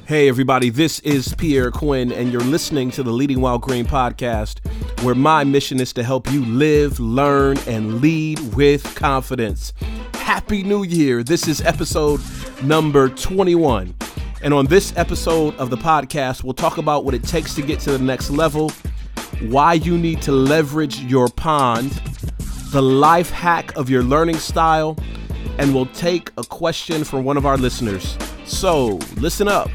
Hey everybody, this is Pierre Quinn and you're listening to the Leading While Green podcast, where my mission is to help you live, learn, and lead with confidence. Happy New Year. This is episode number 21. And on this episode of the podcast, we'll talk about what it takes to get to the next level, why you need to leverage your pond, the life hack of your learning style, and we'll take a question from one of our listeners. So listen up.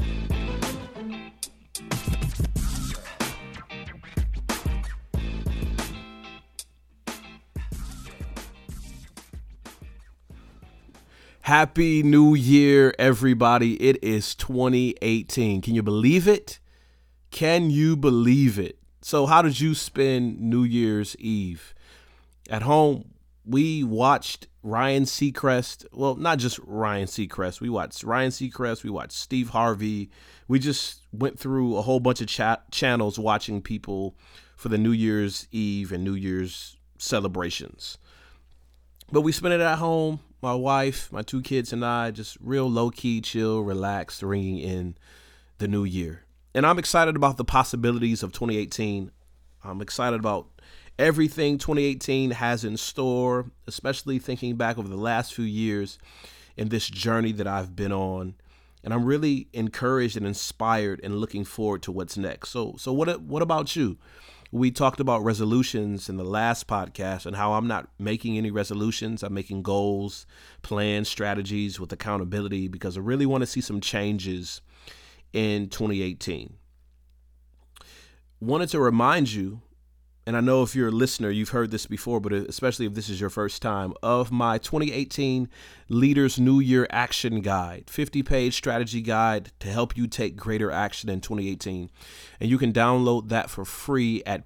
Happy New Year, everybody. It is 2018. Can you believe it? Can you believe it? So how did you spend New Year's Eve? At home, we watched Ryan Seacrest. Well, not just Ryan Seacrest. We watched Ryan Seacrest. We watched Steve Harvey. We just went through a whole bunch of channels watching people for the New Year's Eve and New Year's celebrations. But we spent it at home. My wife, my two kids, and I, just real low-key, chill, relaxed, ringing in the new year. And I'm excited about the possibilities of 2018. I'm excited about everything 2018 has in store, especially thinking back over the last few years in this journey that I've been on. And I'm really encouraged and inspired and looking forward to what's next. So what about you? We talked about resolutions in the last podcast and how I'm not making any resolutions. I'm making goals, plans, strategies with accountability because I really want to see some changes in 2018. Wanted to remind you, and I know if you're a listener, you've heard this before, but especially if this is your first time, of my 2018 Leaders New Year Action Guide, 50-page strategy guide to help you take greater action in 2018. And you can download that for free at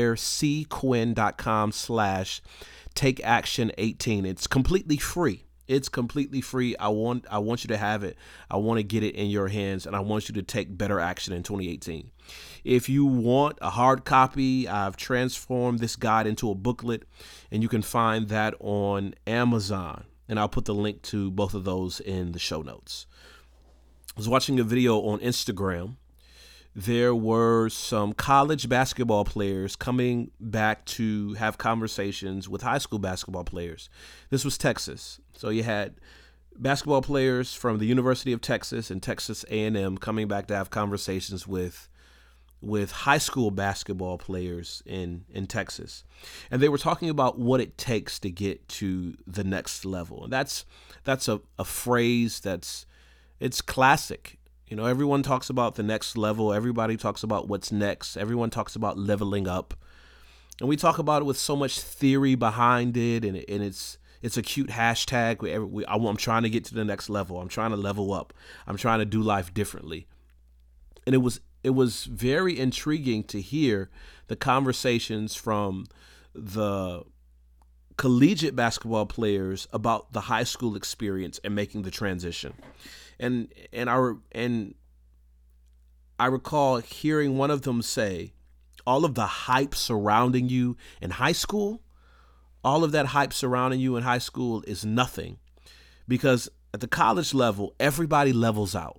pierrecquinn.com/takeaction18. It's completely free. It's completely free. I want you to have it. I want to get it in your hands, and I want you to take better action in 2018. If you want a hard copy, I've transformed this guide into a booklet, and you can find that on Amazon. And I'll put the link to both of those in the show notes. I was watching a video on Instagram. There were some college basketball players coming back to have conversations with high school basketball players. This was Texas. So you had basketball players from the University of Texas and Texas A&M coming back to have conversations with high school basketball players in Texas. And they were talking about what it takes to get to the next level. And that's a phrase it's classic. You know, everyone talks about the next level. Everybody talks about what's next. Everyone talks about leveling up. And we talk about it with so much theory behind it. And it's a cute hashtag. I'm trying to get to the next level. I'm trying to level up. I'm trying to do life differently. And it was very intriguing to hear the conversations from the collegiate basketball players about the high school experience and making the transition. And I recall hearing one of them say, all of the hype surrounding you in high school, all of that hype surrounding you in high school is nothing, because at the college level, everybody levels out.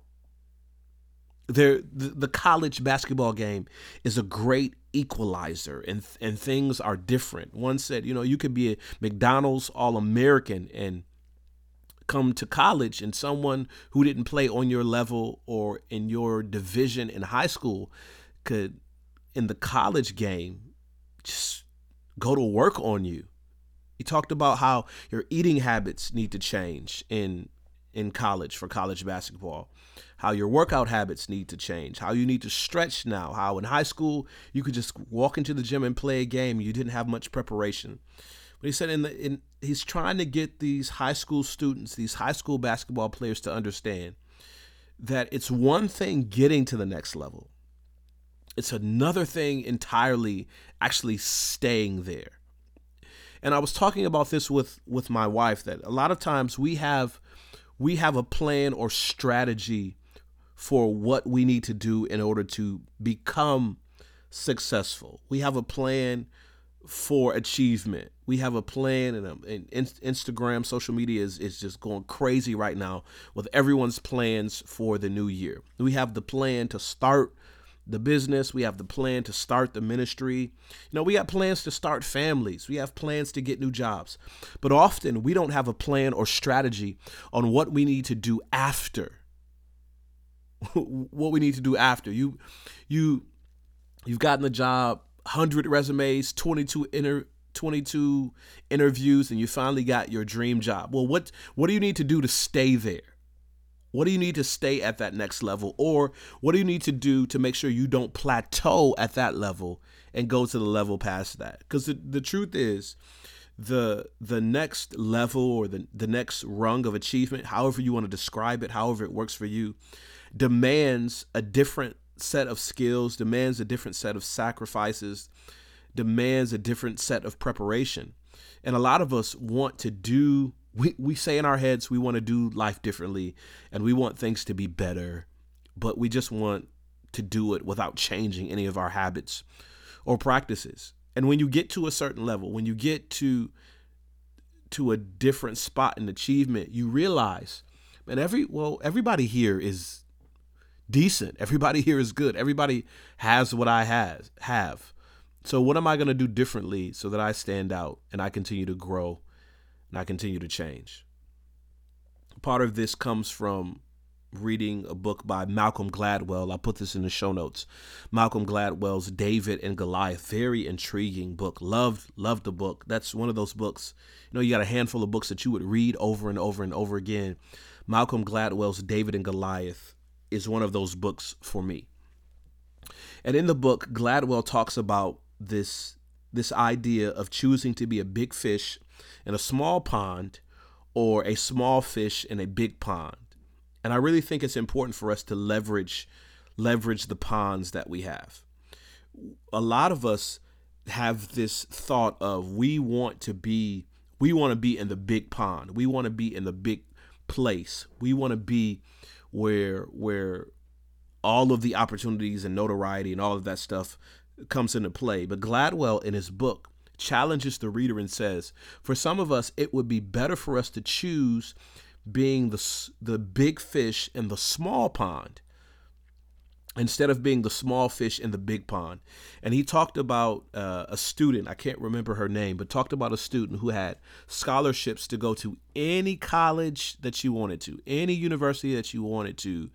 The college basketball game is a great equalizer, and things are different. One said, you could be a McDonald's All-American and come to college, and someone who didn't play on your level or in your division in high school could, in the college game, just go to work on you. He talked about how your eating habits need to change in college for college basketball, how your workout habits need to change, how you need to stretch now, how in high school you could just walk into the gym and play a game. You didn't have much preparation. But he said he's trying to get these high school students, these high school basketball players, to understand that it's one thing getting to the next level. It's another thing entirely actually staying there. And I was talking about this with my wife, that a lot of times we have a plan or strategy for what we need to do in order to become successful. We have a plan for achievement. We have a plan, and Instagram, social media is just going crazy right now with everyone's plans for the new year. We have the plan to start the business. We have the plan to start the ministry. We got plans to start families. We have plans to get new jobs. But often we don't have a plan or strategy on what we need to do after. What we need to do after. You've gotten the job, 100 resumes, 22 interviews, and you finally got your dream job. Well, what do you need to do to stay there? What do you need to stay at that next level? Or what do you need to do to make sure you don't plateau at that level and go to the level past that? Because the truth is, the next level or the next rung of achievement, however you want to describe it, however it works for you, demands a different set of skills, demands a different set of sacrifices, demands a different set of preparation. And a lot of us want to do, we say in our heads, we want to do life differently and we want things to be better, but we just want to do it without changing any of our habits or practices. And when you get to a certain level, when you get to a different spot in achievement, you realize, man, everybody here is decent. Everybody here is good. Everybody has what I have. So what am I going to do differently so that I stand out and I continue to grow and I continue to change? Part of this comes from reading a book by Malcolm Gladwell. I'll put this in the show notes. Malcolm Gladwell's David and Goliath. Very intriguing book. Loved the book. That's one of those books. You got a handful of books that you would read over and over and over again. Malcolm Gladwell's David and Goliath is one of those books for me. And in the book, Gladwell talks about this idea of choosing to be a big fish in a small pond or a small fish in a big pond. And I really think it's important for us to leverage the ponds that we have. A lot of us have this thought of we want to be in the big pond. We want to be in the big place. We want to be where all of the opportunities and notoriety and all of that stuff comes into play. But Gladwell in his book challenges the reader and says, for some of us, it would be better for us to choose being the big fish in the small pond instead of being the small fish in the big pond. And he talked about a student, I can't remember her name, but talked about a student who had scholarships to go to any college that you wanted to, any university that you wanted to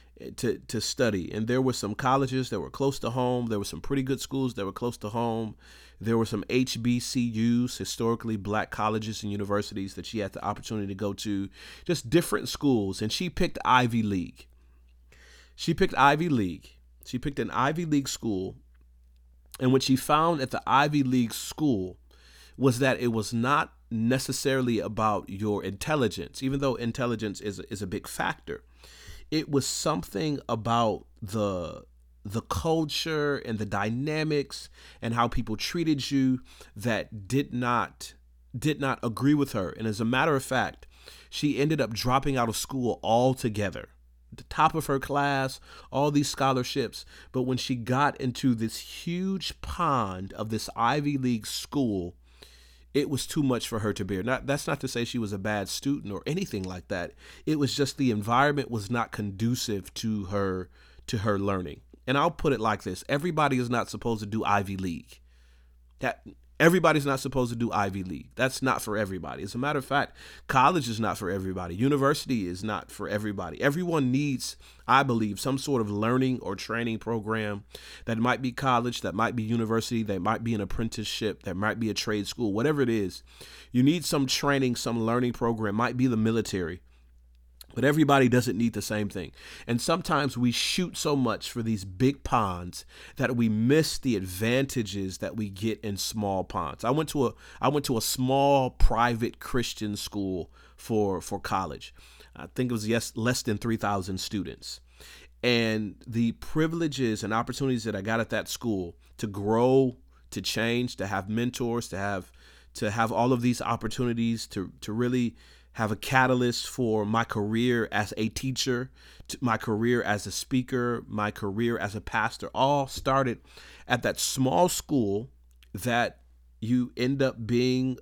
study. And there were some colleges that were close to home. There were some pretty good schools that were close to home. There were some HBCUs, historically black colleges and universities, that she had the opportunity to go to, just different schools. And she picked Ivy League. She picked Ivy League. She picked an Ivy League school. And what she found at the Ivy League school was that it was not necessarily about your intelligence, even though intelligence is a big factor. It was something about the culture and the dynamics and how people treated you that did not agree with her. And as a matter of fact, she ended up dropping out of school altogether. The top of her class, all these scholarships. But when she got into this huge pond of this Ivy League school, it was too much for her to bear. That's not to say she was a bad student or anything like that. It was just the environment was not conducive to her learning. And I'll put it like this. Everybody is not supposed to do Ivy League. Everybody's not supposed to do Ivy League. That's not for everybody. As a matter of fact, college is not for everybody. University is not for everybody. Everyone needs, I believe, some sort of learning or training program. That might be college, that might be university, that might be an apprenticeship, that might be a trade school, whatever it is. You need some training, some learning program, might be the military. But everybody doesn't need the same thing. And sometimes we shoot so much for these big ponds that we miss the advantages that we get in small ponds. I went to a small private Christian school for college. I think it was less than 3,000 students. And the privileges and opportunities that I got at that school to grow, to change, to have mentors, to have all of these opportunities to really have a catalyst for my career as a teacher, my career as a speaker, my career as a pastor, all started at that small school that, you end up being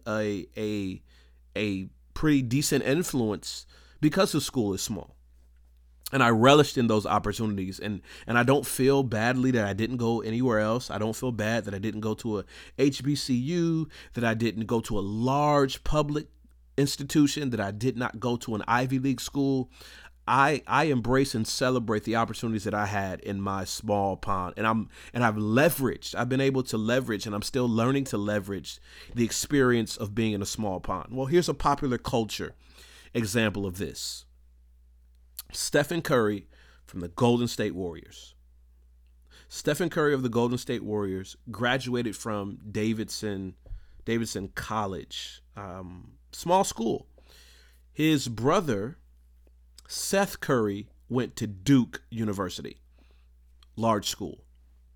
a pretty decent influence because the school is small. And I relished in those opportunities, and I don't feel badly that I didn't go anywhere else. I don't feel bad that I didn't go to a HBCU, that I didn't go to a large public institution, that I did not go to an Ivy League school. I embrace and celebrate the opportunities that I had in my small pond, and I've been able to leverage, and I'm still learning to leverage the experience of being in a small pond. Well, here's a popular culture example of this. Stephen Curry from the Golden State Warriors. Stephen Curry of the Golden State Warriors graduated from Davidson College, small school. His brother, Seth Curry, went to Duke University, large school.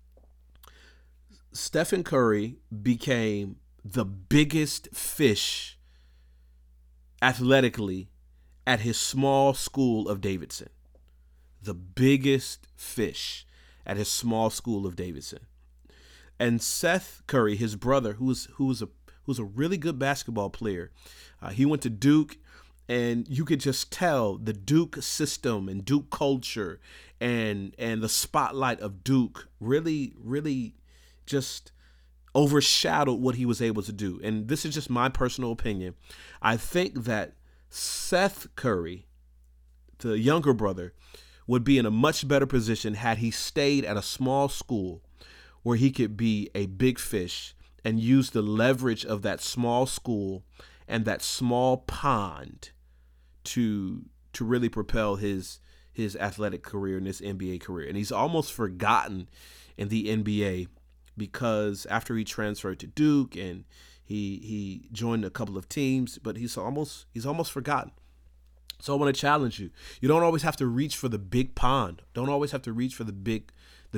Stephen Curry became the biggest fish athletically at his small school of Davidson. The biggest fish at his small school of Davidson. And Seth Curry, his brother, who was a really good basketball player, he went to Duke, and you could just tell the Duke system and Duke culture and the spotlight of Duke really just overshadowed what he was able to do. And this is just my personal opinion. I think that Seth Curry, the younger brother, would be in a much better position had he stayed at a small school where he could be a big fish and use the leverage of that small school and that small pond to really propel his athletic career and his NBA career. And he's almost forgotten in the NBA because after he transferred to Duke and he joined a couple of teams, but he's almost forgotten. So I want to challenge you. You don't always have to reach for the big pond. Don't always have to reach for the big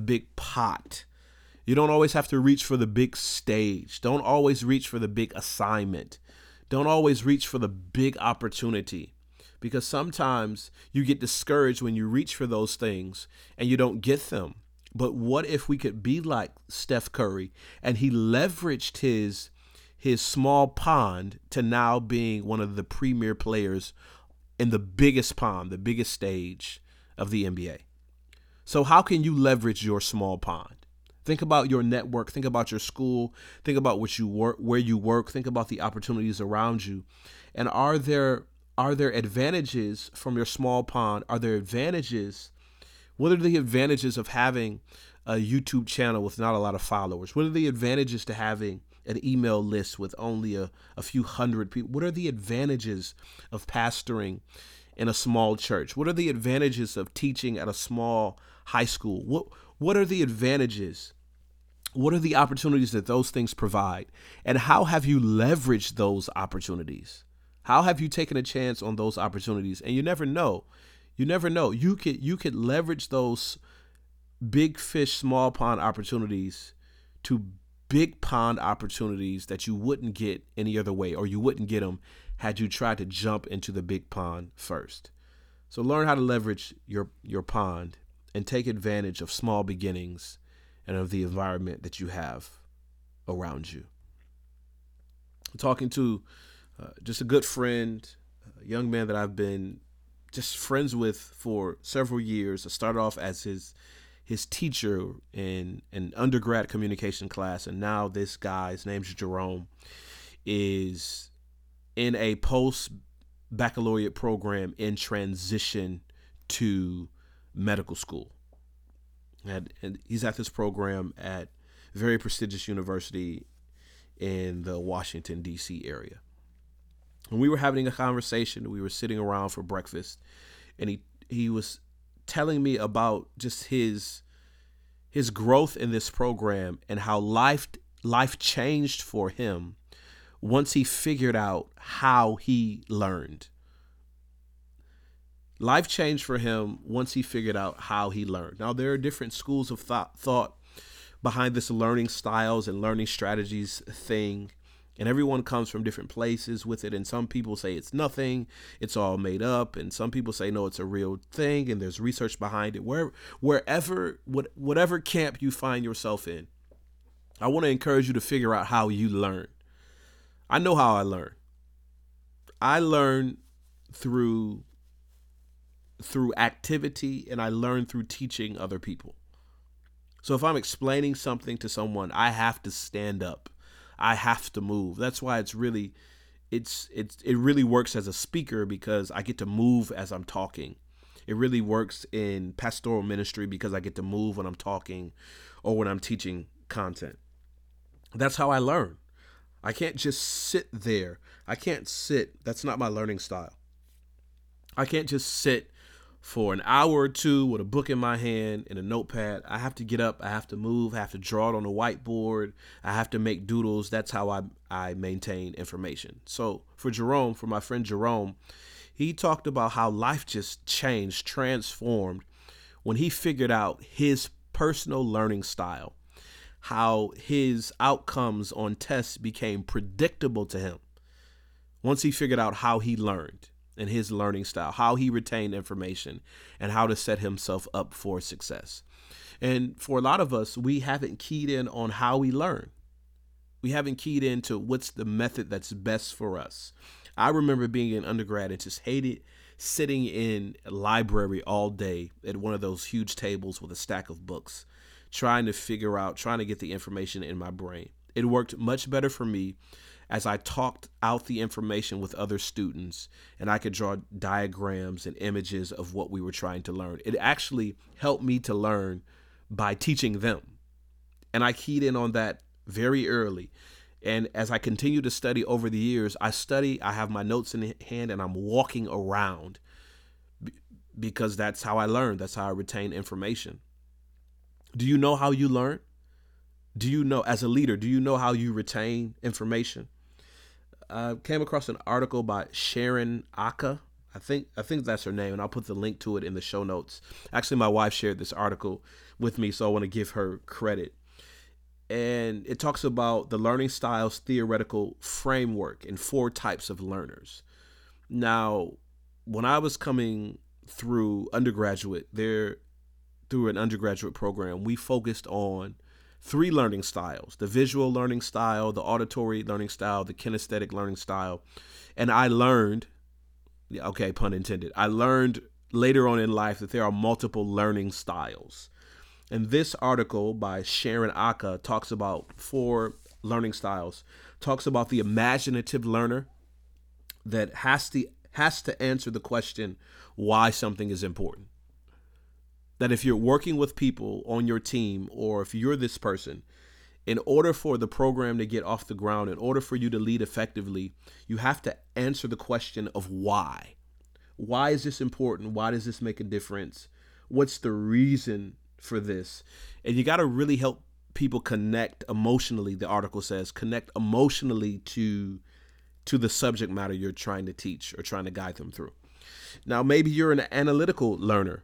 pot. You don't always have to reach for the big stage. Don't always reach for the big assignment. Don't always reach for the big opportunity, because sometimes you get discouraged when you reach for those things and you don't get them. But what if we could be like Steph Curry and he leveraged his small pond to now being one of the premier players in the biggest pond, the biggest stage of the NBA. So how can you leverage your small pond? Think about your network, think about your school, think about where you work, think about the opportunities around you. And are there advantages from your small pond? Are there advantages? What are the advantages of having a YouTube channel with not a lot of followers? What are the advantages to having an email list with only a few hundred people? What are the advantages of pastoring in a small church? What are the advantages of teaching at a small high school? What are the advantages? What are the opportunities that those things provide? And how have you leveraged those opportunities? How have you taken a chance on those opportunities? And you never know. You never know. You could leverage those big fish, small pond opportunities to big pond opportunities that you wouldn't get any other way, or you wouldn't get them had you tried to jump into the big pond first. So learn how to leverage your pond and take advantage of small beginnings and of the environment that you have around you. I'm talking to just a good friend, a young man that I've been just friends with for several years. I started off as his teacher in an undergrad communication class, and now this guy, his name's Jerome, is in a post-baccalaureate program in transition to medical school. And he's at this program at a very prestigious university in the Washington, D.C. area. And we were having a conversation. We were sitting around for breakfast, and he was telling me about just his growth in this program and how life changed for him once he figured out how he learned. Life changed for him once he figured out how he learned. Now, there are different schools of thought behind this learning styles and learning strategies thing. And everyone comes from different places with it. And some people say it's nothing, it's all made up. And some people say, no, it's a real thing. And there's research behind it. Whatever camp you find yourself in, I want to encourage you to figure out how you learn. I know how I learn. I learn through activity, and I learn through teaching other people. So if I'm explaining something to someone, I have to stand up. I have to move. That's why it really works as a speaker, because I get to move as I'm talking. It really works in pastoral ministry because I get to move when I'm talking or when I'm teaching content. That's how I learn. I can't just sit there. I can't sit. That's not my learning style. I can't just sit for an hour or two with a book in my hand and a notepad. I have to get up. I have to move. I have to draw it on a whiteboard. I have to make doodles. That's how I maintain information. So for my friend Jerome, he talked about how life just changed, transformed when he figured out his personal learning style, how his outcomes on tests became predictable to him once he figured out how he learned and his learning style, how he retained information, and how to set himself up for success. And for a lot of us, we haven't keyed in on how we learn. We haven't keyed into what's the method that's best for us. I remember being an undergrad and just hated sitting in a library all day at one of those huge tables with a stack of books, trying to get the information in my brain. It worked much better for me as I talked out the information with other students, and I could draw diagrams and images of what we were trying to learn. It actually helped me to learn by teaching them. And I keyed in on that very early. And as I continue to study over the years, I have my notes in hand, and I'm walking around because that's how I learn. That's how I retain information. Do you know how you learn? Do you know, as a leader, do you know how you retain information? I came across an article by Sharon Aka. I think that's her name, and I'll put the link to it in the show notes. Actually, my wife shared this article with me, so I want to give her credit. And it talks about the learning styles theoretical framework and 4 types of learners. Now, when I was coming through through an undergraduate program, we focused on 3 learning styles: the visual learning style, the auditory learning style, the kinesthetic learning style. And I learned, okay, pun intended, I learned later on in life that there are multiple learning styles. And this article by Sharon Aka talks about 4 learning styles, talks about the imaginative learner that has to answer the question why something is important. That if you're working with people on your team, or if you're this person, in order for the program to get off the ground, in order for you to lead effectively, you have to answer the question of why. Why is this important? Why does this make a difference? What's the reason for this? And you got to really help people connect emotionally, the article says, connect emotionally to the subject matter you're trying to teach or trying to guide them through. Now, maybe you're an analytical learner.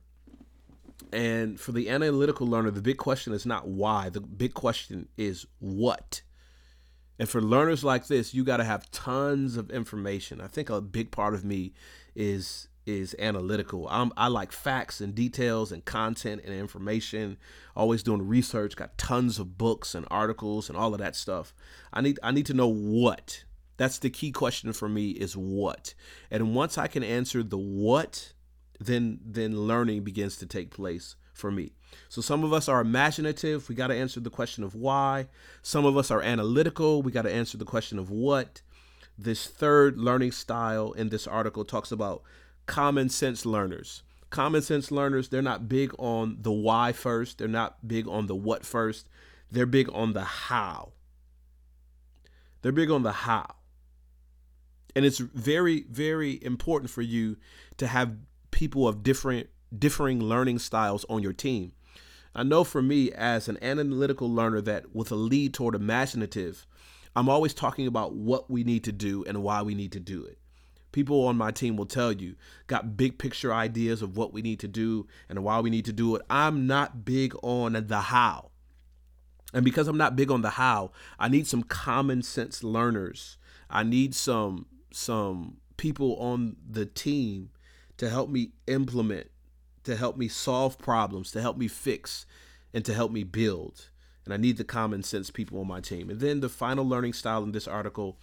And for the analytical learner, the big question is not why. The big question is what. And for learners like this, you got to have tons of information. I think a big part of me is analytical. I like facts and details and content and information. Always doing research. Got tons of books and articles and all of that stuff. I need to know what. That's the key question for me, is what. And once I can answer the what, then learning begins to take place for me. So some of us are imaginative. We got to answer the question of why. Some of us are analytical. We got to answer the question of what. This third learning style in this article talks about common sense learners. Common sense learners, they're not big on the why first. They're not big on the what first. They're big on the how. They're big on the how. And it's very, very important for you to have people of differing learning styles on your team. I know for me, as an analytical learner that with a lead toward imaginative, I'm always talking about what we need to do and why we need to do it. People on my team will tell you, got big picture ideas of what we need to do and why we need to do it. I'm not big on the how. And because I'm not big on the how, I need some common sense learners. I need some people on the team to help me implement, to help me solve problems, to help me fix, and to help me build. And I need the common sense people on my team. And then the final learning style in this article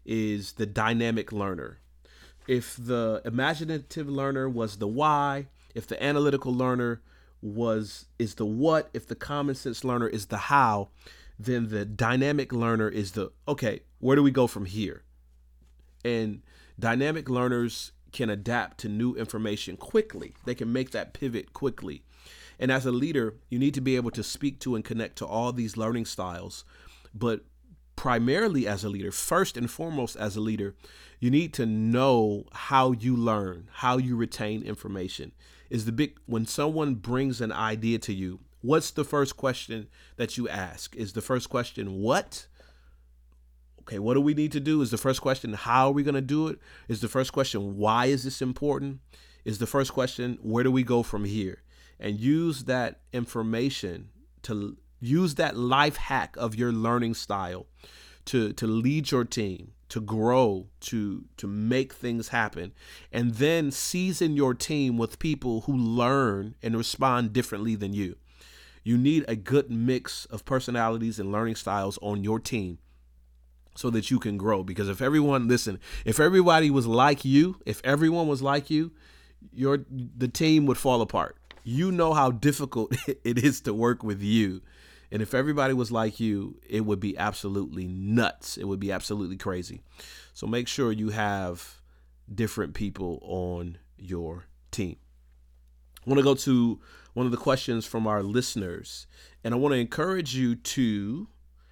is the dynamic learner. If the imaginative learner was the why, if the analytical learner is the what, if the common sense learner is the how, then the dynamic learner is the okay, where do we go from here? And dynamic learners can adapt to new information quickly. They can make that pivot quickly. And as a leader, you need to be able to speak to and connect to all these learning styles. But primarily as a leader, first and foremost as a leader, you need to know how you learn, how you retain information. When someone brings an idea to you, what's the first question that you ask? Is the first question what? Okay, what do we need to do? Is the first question, how are we going to do it? Is the first question, why is this important? Is the first question, where do we go from here? And use that information to use that life hack of your learning style to lead your team, to grow, to make things happen. And then season your team with people who learn and respond differently than you. You need a good mix of personalities and learning styles on your team so that you can grow. Because if everyone was like you, the team would fall apart. You know how difficult it is to work with you. And if everybody was like you, it would be absolutely nuts. It would be absolutely crazy. So make sure you have different people on your team. I want to go to one of the questions from our listeners, and I want to encourage you to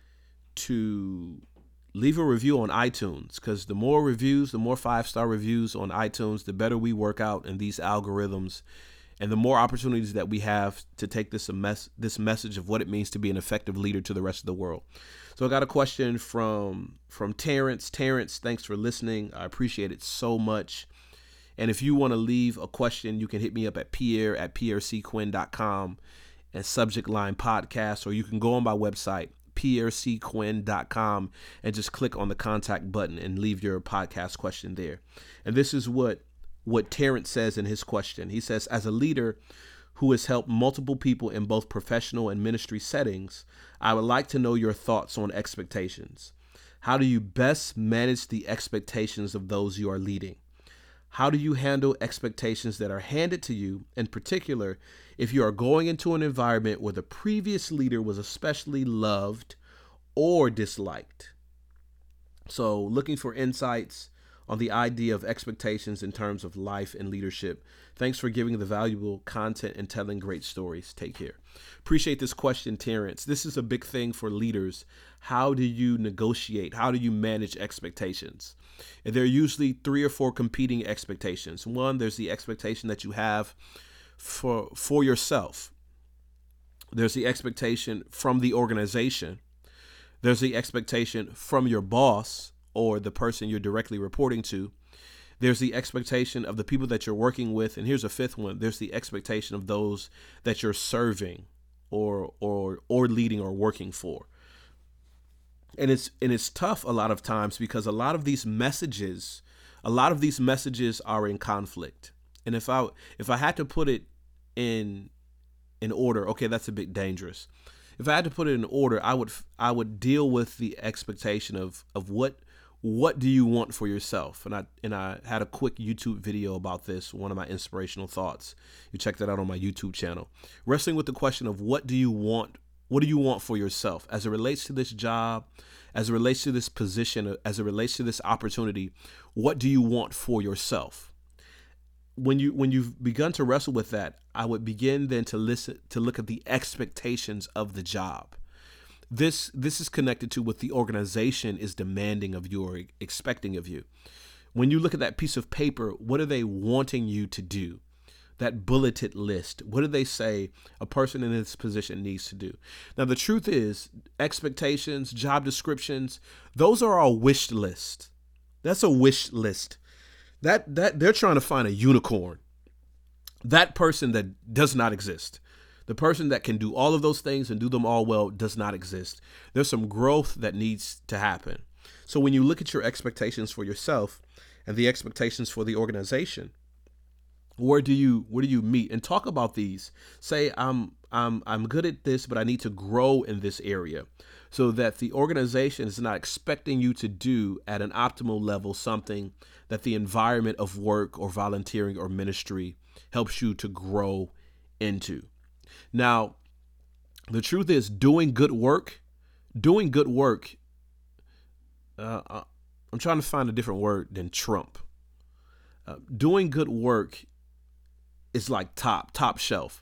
leave a review on iTunes, because the more reviews, the more 5-star reviews on iTunes, the better we work out in these algorithms, and the more opportunities that we have to take this message of what it means to be an effective leader to the rest of the world. So I got a question from Terrence. Terrence, thanks for listening. I appreciate it so much. And if you want to leave a question, you can hit me up at pierre@pierreCquinn.com and subject line podcast, or you can go on my website, pierreCquinn.com, and just click on the contact button and leave your podcast question there. And this is what Terrence says in his question. He says, as a leader who has helped multiple people in both professional and ministry settings, I would like to know your thoughts on expectations. How do you best manage the expectations of those you are leading? How do you handle expectations that are handed to you, in particular, if you are going into an environment where the previous leader was especially loved or disliked? So looking for insights on the idea of expectations in terms of life and leadership. Thanks for giving the valuable content and telling great stories. Take care. Appreciate this question, Terrence. This is a big thing for leaders. How do you negotiate? How do you manage expectations? And there are usually 3 or 4 competing expectations. One, there's the expectation that you have for yourself. There's the expectation from the organization. There's the expectation from your boss or the person you're directly reporting to. There's the expectation of the people that you're working with. And here's a 5th one. There's the expectation of those that you're serving or leading or working for. And it's tough a lot of times because a lot of these messages are in conflict. And if I had to put it in order, okay, that's a bit dangerous. If I had to put it in order, I would deal with the expectation of what do you want for yourself? And I had a quick YouTube video about this, one of my inspirational thoughts. You check that out on my YouTube channel. Wrestling with the question of what do you want? What do you want for yourself as it relates to this job, as it relates to this position, as it relates to this opportunity? What do you want for yourself? When you've begun to wrestle with that, I would begin then to look at the expectations of the job. This is connected to what the organization is demanding of you or expecting of you. When you look at that piece of paper, what are they wanting you to do? That bulleted list, what do they say a person in this position needs to do? Now, the truth is, expectations, job descriptions, those are our wish list. That's a wish list. That they're trying to find a unicorn. That person that does not exist. The person that can do all of those things and do them all well does not exist. There's some growth that needs to happen. So when you look at your expectations for yourself and the expectations for the organization, where do you meet and talk about these? Say I'm good at this, but I need to grow in this area. so that the organization is not expecting you to do at an optimal level something that the environment of work or volunteering or ministry helps you to grow into. Now, the truth is doing good work, I'm trying to find a different word than Trump. Doing good work is like top shelf.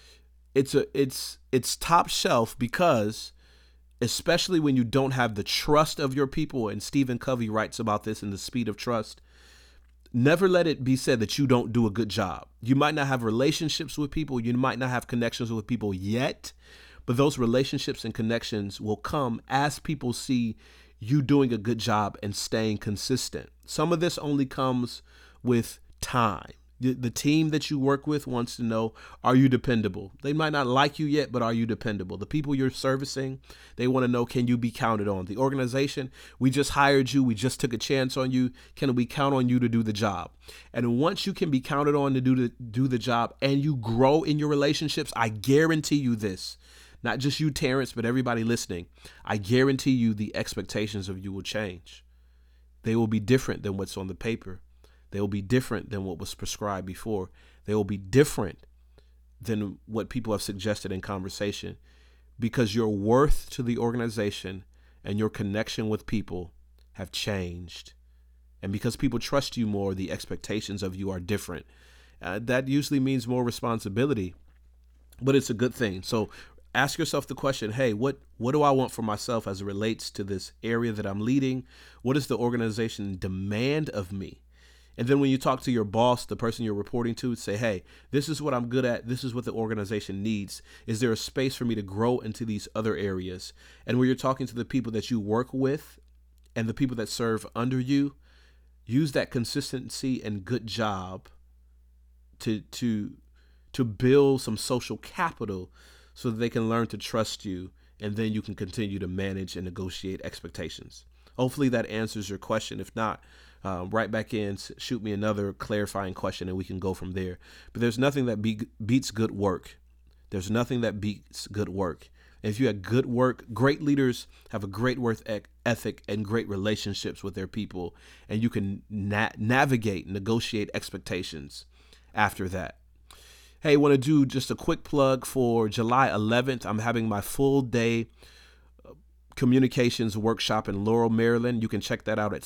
It's top shelf because, especially when you don't have the trust of your people, and Stephen Covey writes about this in The Speed of Trust, never let it be said that you don't do a good job. You might not have relationships with people, you might not have connections with people yet, but those relationships and connections will come as people see you doing a good job and staying consistent. Some of this only comes with time. The team that you work with wants to know, are you dependable? They might not like you yet, but are you dependable? The people you're servicing, they want to know, can you be counted on? The organization, we just hired you. We just took a chance on you. Can we count on you to do the job? And once you can be counted on to do the job and you grow in your relationships, I guarantee you this, not just you, Terrence, but everybody listening, I guarantee you the expectations of you will change. They will be different than what's on the paper. They will be different than what was prescribed before. They will be different than what people have suggested in conversation, because your worth to the organization and your connection with people have changed. And because people trust you more, the expectations of you are different. That usually means more responsibility, but it's a good thing. So ask yourself the question, hey, what do I want for myself as it relates to this area that I'm leading? What does the organization demand of me? And then when you talk to your boss, the person you're reporting to, say, hey, this is what I'm good at. This is what the organization needs. Is there a space for me to grow into these other areas? And when you're talking to the people that you work with and the people that serve under you, use that consistency and good job to build some social capital so that they can learn to trust you, and then you can continue to manage and negotiate expectations. Hopefully that answers your question. If not, right back in, shoot me another clarifying question and we can go from there. But there's nothing that beats good work. There's nothing that beats good work. And if you have good work, great leaders have a great work ethic and great relationships with their people, and you can negotiate expectations after that. Hey, want to do just a quick plug for July 11th. I'm having my full day communications workshop in Laurel, Maryland. You can check that out at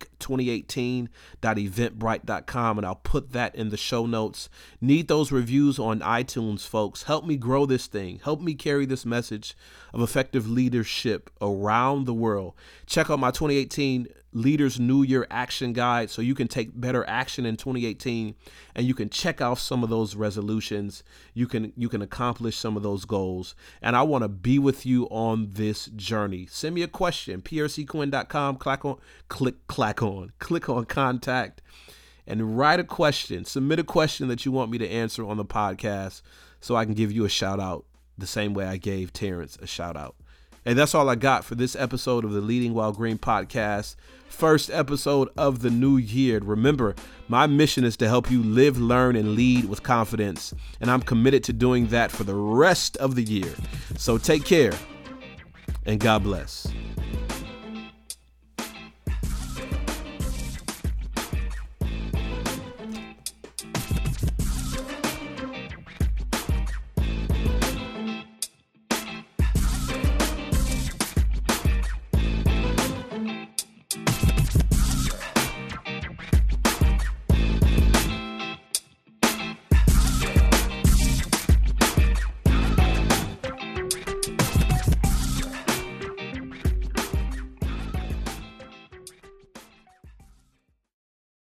speak2018.eventbrite.com, and I'll put that in the show notes. Need those reviews on iTunes, folks. Help me grow this thing. Help me carry this message of effective leadership around the world. Check out my 2018 Leaders New Year Action Guide so you can take better action in 2018, and you can check off some of those resolutions. You can accomplish some of those goals. And I want to be with you on this journey. Send me a question, prcquinn.com, click on contact and write a question. Submit a question that you want me to answer on the podcast so I can give you a shout out the same way I gave Terrence a shout out. And that's all I got for this episode of the Leading While Green podcast. First episode of the new year. Remember, my mission is to help you live, learn, and lead with confidence. And I'm committed to doing that for the rest of the year. So take care and God bless.